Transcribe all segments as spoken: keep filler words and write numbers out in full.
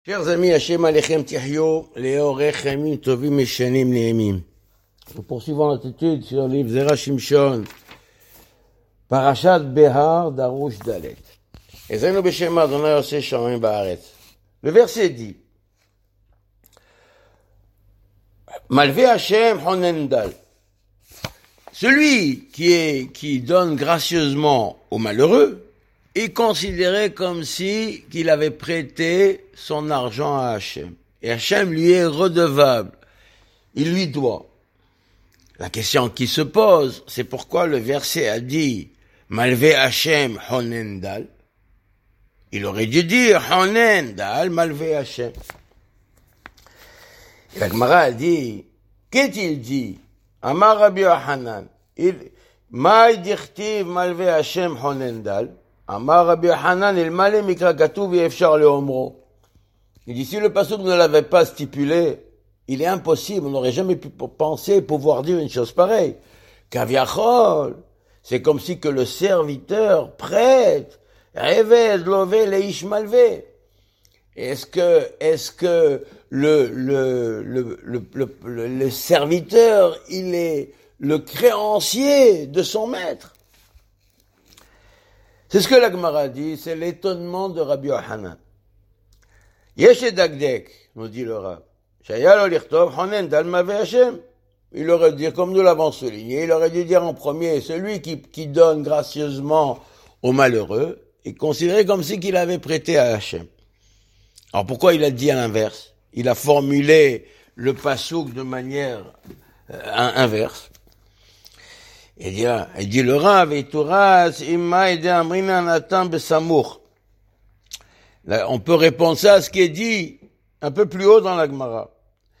Chers amis, Hashem Alechem Tichyo, Leorech Yamim Tovim Meshanim Neemim. Nous poursuivons notre étude sur le livre Zera Shimshon, Parashat Behar Darush Dalet. Ezenu Beshem Adonai Oseh Shamayim Baaretz. Le verset dit, Malvé Hashem Honendal. Celui qui est, qui donne gracieusement aux malheureux est considéré comme si qu'il avait prêté son argent à Hachem. Et Hachem lui est redevable. Il lui doit. La question qui se pose, c'est pourquoi le verset a dit Malvé Hachem Honendal. Il aurait dû dire Honendal Malvé Hachem. Et la Gemara a dit, qu'est-il dit? Amar Rabbi Yochanan, il, Maï dichtiv Malvé Hachem Honendal. Amar Rabbi Yochanan, il malé mikra katuv yefshar le omro. Il dit, si le pasuk ne l'avait pas stipulé, il est impossible, on n'aurait jamais pu penser pouvoir dire une chose pareille. Kaviachol, c'est comme si que le serviteur prête, reved lové leish malvé. Est-ce que, est-ce que le, le, le, le, le, le, le serviteur, il est le créancier de son maître? C'est ce que la Gemara dit, c'est l'étonnement de Rabbi Yochanan. Yesh dagdek, nous dit le Rav. Shayalo lichtov honendal mavé Hashem. Il aurait dû dire, comme nous l'avons souligné, il aurait dû dire en premier, celui qui, qui donne gracieusement aux malheureux est considéré comme si qu'il avait prêté à Hashem. Alors pourquoi il a dit à l'inverse? Il a formulé le pasouk de manière euh, inverse. Il dit, il dit le Rav, on peut répondre ça à ce qui est dit un peu plus haut dans la Gemara.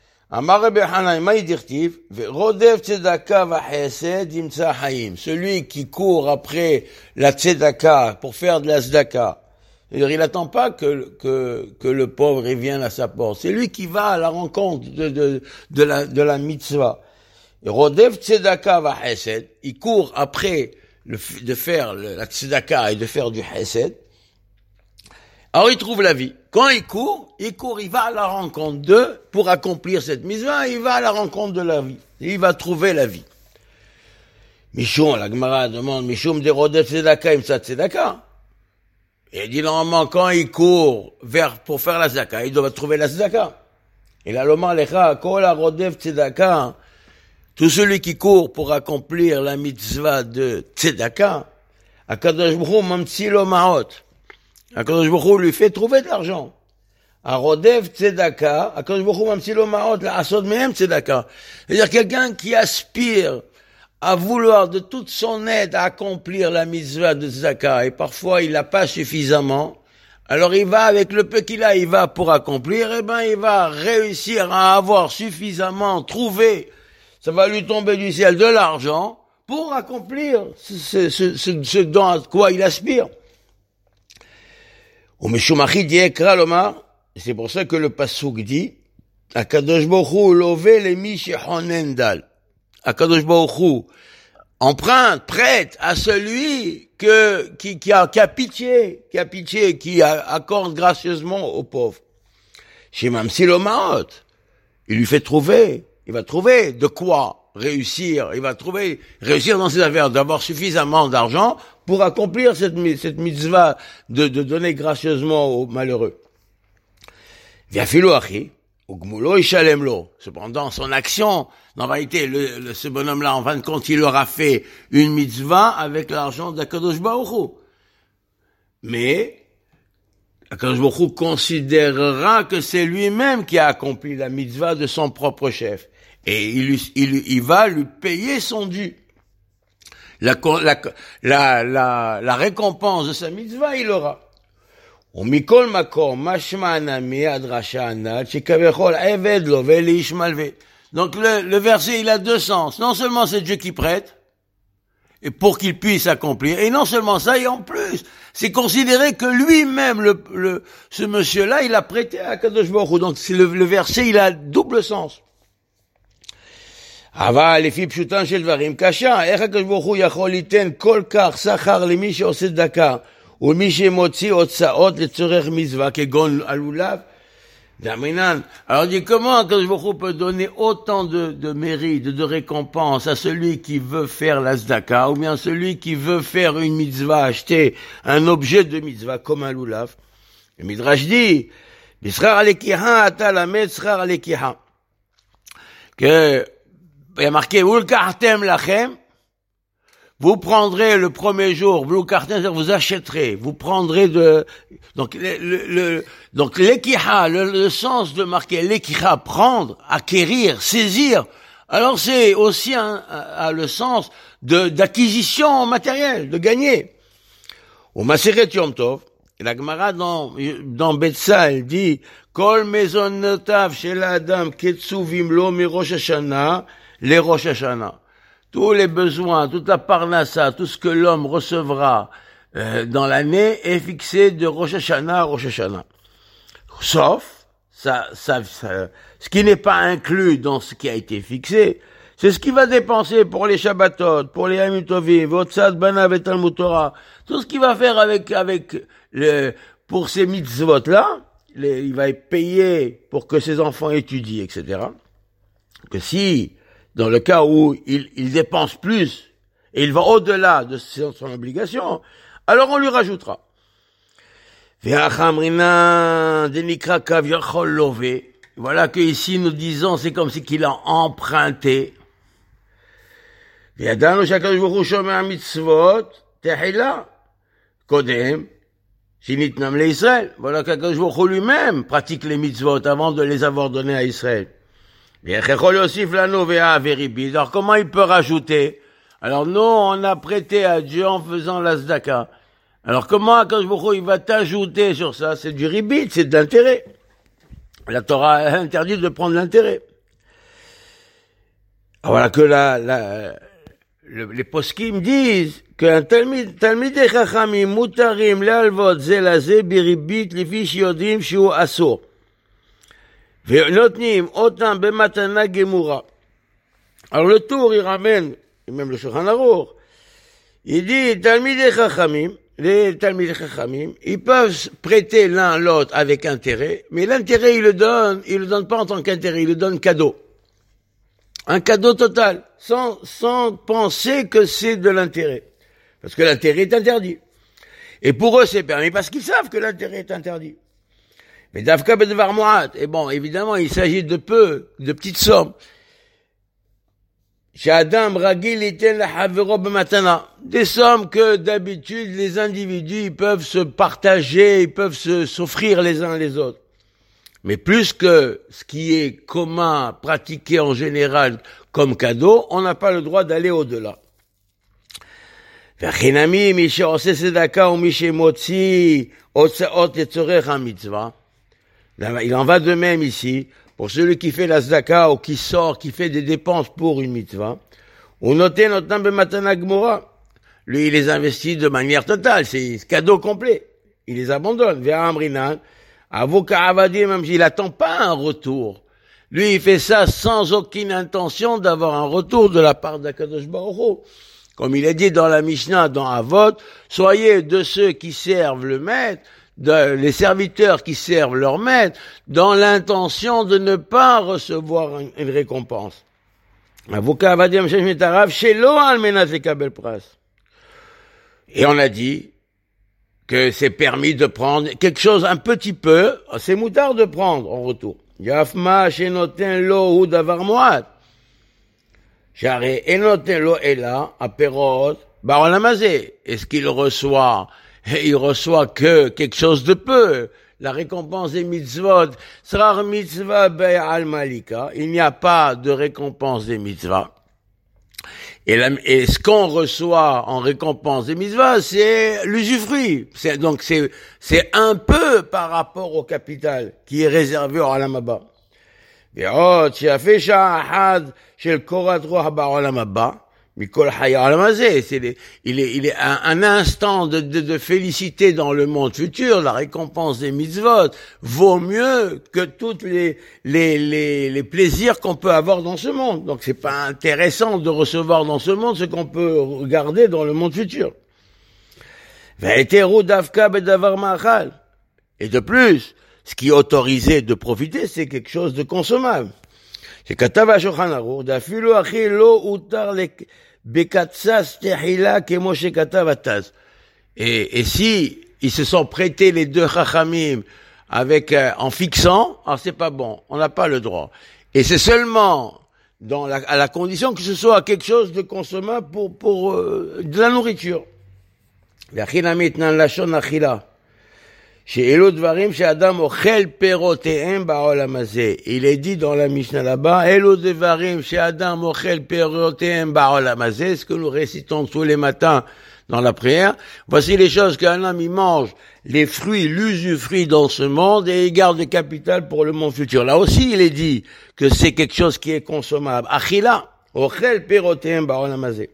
Celui qui court après la tzedaka pour faire de la tzedaka, il n'attend pas que, que, que le pauvre revienne à sa porte. C'est lui qui va à la rencontre de, de, de la, de la mitzvah. Rodev tzedaka va hesed, il court après le, de faire le, la tzedaka et de faire du hesed. Alors il trouve la vie. Quand il court, il court, il va à la rencontre d'eux pour accomplir cette mitzvah, il va à la rencontre de la vie. Il va trouver la vie. Mishum, la Gemara demande, Mishum de Rodev tzedaka imsa tzedaka. Et il dit normalement quand il court vers pour faire la tzedaka, il doit trouver la tzedaka. Et là l'omar lecha kol Rodev tzedaka. Tout celui qui court pour accomplir la mitzvah de tzedaka, Akadosh Baruch Hu mamtzi lo ma'ot. Akadosh Baruch Hu lui fait trouver de l'argent. A rodev tzedaka, Akadosh Baruch Hu mamtzi lo ma'ot la'asod mehem tzedaka. C'est-à-dire quelqu'un qui aspire à vouloir de toute son aide à accomplir la mitzvah de tzedaka, et parfois il n'a pas suffisamment, alors il va avec le peu qu'il a, il va pour accomplir, et ben il va réussir à avoir suffisamment trouvé. Ça va lui tomber du ciel de l'argent pour accomplir ce, ce, ce, ce dont à quoi il aspire. C'est pour ça que le pasuk dit Akadosh Baruch Hu lové les miche honendal. Akadosh Baruch Hu emprunte, prête à celui que, qui, qui, a, qui a pitié, qui a pitié, qui a, accorde gracieusement aux pauvres. Shemam Silomaot, il lui fait trouver. Il va trouver de quoi réussir. Il va trouver, réussir dans ses affaires, d'avoir suffisamment d'argent pour accomplir cette, cette mitzvah de, de donner gracieusement aux malheureux. Viafilo achi, ugmulo ishalem lo. Cependant, son action, en réalité, le, le, ce bonhomme-là, en fin de compte, il aura fait une mitzvah avec l'argent d'Akadosh Baruch Hu. Mais, Akadosh Baruch Hu considérera que c'est lui-même qui a accompli la mitzvah de son propre chef. Et il, il, il va lui payer son dû. La, la, la, la, la récompense de sa mitzvah, il aura. Donc le, le verset, il a deux sens. Non seulement c'est Dieu qui prête, et pour qu'il puisse accomplir, et non seulement ça, et en plus, c'est considéré que lui-même, le, le, ce monsieur-là, il a prêté à Kadosh Baruch Hu. Donc c'est le, le verset, il a double sens. אבל לפי פשוטם של דברים קשה, איך הקדוש ברוך הוא יכול ליתן כל כך שכר למי שעושה צדקה ולמי שמוציא הוצאות לצורך מצווה כגון הלולב D'Aminan. Alors il dit comment Akadosh Baruch Hu peut donner autant de, de mérite, de, de récompense à celui qui veut faire la tzedaka, ou bien celui qui veut faire une mitzvah, acheter un objet de mitzvah comme un loulav. Le Midrash dit, B'schar alekiha ata lamed schar alekiha. Que, il y a marqué, Ulkartem lachem, vous prendrez le premier jour, vous c'est-à-dire vous achèterez, vous prendrez de, donc le, le, le donc l'ekiha, le, le sens de marquer l'ekiha, prendre, acquérir, saisir. Alors c'est aussi un, un, un, le sens de d'acquisition matérielle, de gagner. Au Maseret Yom Tov, la Gemara dans dans Betsa, elle dit Kol mezonotav shel adam ketzuvim lo mi Rosh Hashanah le Rosh Hashanah. Tous les besoins, toute la parnassa, tout ce que l'homme recevra euh, dans l'année est fixé de Rosh Hashanah à Rosh Hashanah. Sauf, ça, ça, ça, ce qui n'est pas inclus dans ce qui a été fixé, c'est ce qu'il va dépenser pour les Shabbatot, pour les Yamim Tovim, Votzad Banav et Talmud Torah, tout ce qu'il va faire avec, avec le, pour ces mitzvot-là, les, il va payer pour que ses enfants étudient, et cetera. Que si, dans le cas où il, il dépense plus, et il va au-delà de son, son obligation, alors on lui rajoutera. Voilà que ici nous disons, c'est comme si qu'il a emprunté. Voilà qu'Akadosh Baruch Hu lui-même pratique les mitzvot avant de les avoir donnés à Israël. Alors comment il peut rajouter? Alors nous, on a prêté à Dieu en faisant la tzedaka. Alors comment Akadosh Baruch Hu, il va t'ajouter sur ça? C'est du ribit, c'est de l'intérêt. La Torah interdit de prendre l'intérêt. Voilà que la, la, le, les poskim disent qu'un talmidei chachamim mutarim le'alvot ze laze biribit lefi shiyodim shu asur. Alors le tour, il ramène, et même le Shulchan Aruch, il dit, Talmidei Chachamim, les Talmidei Chachamim, ils peuvent prêter l'un l'autre avec intérêt, mais l'intérêt, il le donne, il le donne pas en tant qu'intérêt, il le donne cadeau. Un cadeau total, sans, sans penser que c'est de l'intérêt. Parce que l'intérêt est interdit. Et pour eux, c'est permis parce qu'ils savent que l'intérêt est interdit. Mais Davka Bedvar Moat, et bon, évidemment, il s'agit de peu, de petites sommes. Shadam Ragil iten lahavero b'matana. Des sommes que d'habitude les individus ils peuvent se partager, ils peuvent se s'offrir les uns les autres. Mais plus que ce qui est commun, pratiqué en général comme cadeau, on n'a pas le droit d'aller au-delà. V'chinami mi she'oseh tzedaka ou mi she'motzi hotzaot letzorech hamitzvah. Il en va de même ici, pour celui qui fait la tzedaka ou qui sort, qui fait des dépenses pour une mitzvah. Ou notez notam b'matana gmora. Lui, il les investit de manière totale, c'est cadeau complet. Il les abandonne. Ve'amrinan, avoka avadim, même s'il attend pas un retour. Lui, il fait ça sans aucune intention d'avoir un retour de la part d'Akadosh Baruch Hu. Comme il est dit dans la Mishnah, dans Avot, soyez de ceux qui servent le maître, de, les serviteurs qui servent leur maître, dans l'intention de ne pas recevoir une, une récompense. Et on a dit que c'est permis de prendre quelque chose un petit peu, c'est moutard de prendre en retour. Yafma shenoten lo hu davar moat. Share enoten lo ela aperot baolam hazeh. Est-ce qu'il reçoit? Il reçoit que quelque chose de peu. La récompense des mitzvot, srar mitzvah be'al malika. Il n'y a pas de récompense des mitzvahs. Et, la, et ce qu'on reçoit en récompense des mitzvahs, c'est l'usufruit. C'est, donc c'est, c'est un peu par rapport au capital qui est réservé au Olam Haba. Ve'ot she'afeh sha'ahad shel korat ruach ba'olam haba. Mikol Haya Alamazé, c'est les, il est, il est un, un instant de, de, de félicité dans le monde futur. La récompense des mitzvot vaut mieux que toutes les, les, les, les plaisirs qu'on peut avoir dans ce monde. Donc c'est pas intéressant de recevoir dans ce monde ce qu'on peut regarder dans le monde futur. Et de plus, ce qui est autorisé de profiter, c'est quelque chose de consommable. C'est כתב השולחן ערוך, דאפילו אחי לא הותר בקצץ תחילה כמו שכתב התז. Et, et si ils se sont prêtés les deux chachamim avec, euh, en fixant, alors c'est pas bon, on n'a pas le droit. Et c'est seulement dans la, à la condition que ce soit quelque chose de consommable pour, pour euh, de la nourriture. והכינה מתנן לשון אכילה. שאלו דברים שאדם אוכל פירותיהם בעולם הזה. Il est dit dans la Mishnah là-bas, אלו דברים שאדם אוכל פירותיהם בעולם הזה, ce que nous récitons tous les matins dans la prière. Voici les choses qu'un homme il mange, les fruits, l'usufruit dans ce monde, et il garde le capital pour le monde futur. Là aussi, il est dit que c'est quelque chose qui est consommable. Achila, ochel pirotem ba'olam hazeh.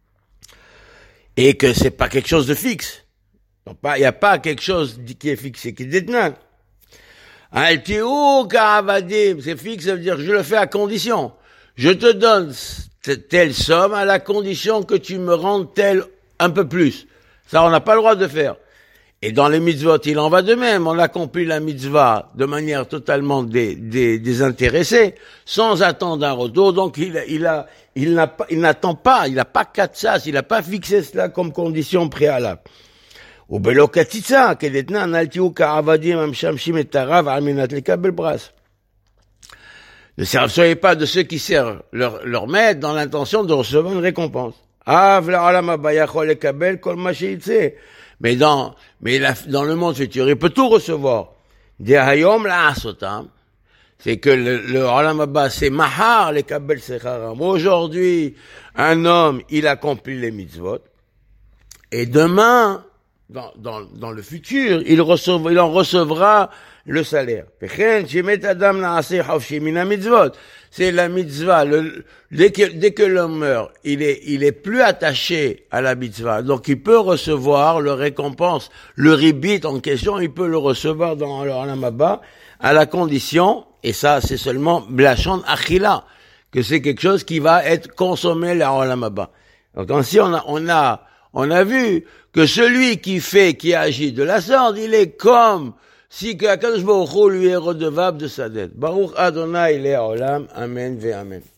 Et que c'est pas quelque chose de fixe. Il n'y a pas quelque chose qui est fixé, qui est détenu. Al tiou ka'avadim, c'est fixe, ça veut dire que je le fais à condition. Je te donne telle somme à la condition que tu me rendes telle un peu plus. Ça, on n'a pas le droit de faire. Et dans les mitzvot, il en va de même. On accomplit la mitzvah de manière totalement dé, dé, désintéressée, sans attendre un retour. Donc, il, il a, il n'a pas, il n'attend pas, il n'a pas katsas, il n'a pas fixé cela comme condition préalable. Ou belo katitsa, kedetna naltiu ka'avadim amshamshim et tarav aminat lekabel bras. Ne soyez pas de ceux qui servent leur, leur maître dans l'intention de recevoir une récompense. Mais dans, mais la, dans le monde futur, il peut tout recevoir. C'est que le, le Olam Haba, c'est mahar le kabel secharam. Aujourd'hui, un homme, il accomplit les mitzvot. Et demain, dans, dans, dans le futur, il recevra, il en recevra le salaire. C'est la mitzvah. Le, dès que, dès que l'homme meurt, il est, il est plus attaché à la mitzvah. Donc, il peut recevoir le récompense, le ribit en question, il peut le recevoir dans le Olam Haba, à la condition, et ça, c'est seulement blachon achila, que c'est quelque chose qui va être consommé le Olam Haba. Donc, ainsi, on a, on a, on a vu que celui qui fait, qui agit de la sorte, il est comme si qu'Akadosh Baruch Hu lui est redevable de sa dette. Baruch Adonai Le'olam, Amen ve Amen.